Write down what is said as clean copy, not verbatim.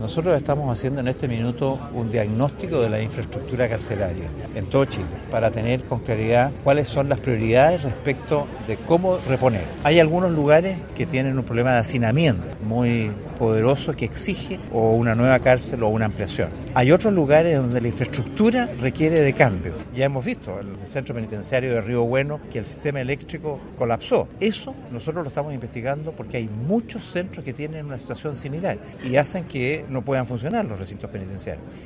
Nosotros estamos haciendo en este minuto un diagnóstico de la infraestructura carcelaria en todo Chile para tener con claridad cuáles son las prioridades respecto de cómo reponer. Hay algunos lugares que tienen un problema de hacinamiento muy poderoso que exige o una nueva cárcel o una ampliación. Hay otros lugares donde la infraestructura requiere de cambio. Ya hemos visto en el centro penitenciario de Río Bueno que el sistema eléctrico colapsó. Eso nosotros lo estamos investigando porque hay muchos centros que tienen una situación similar y hacen que no puedan funcionar los recintos penitenciarios.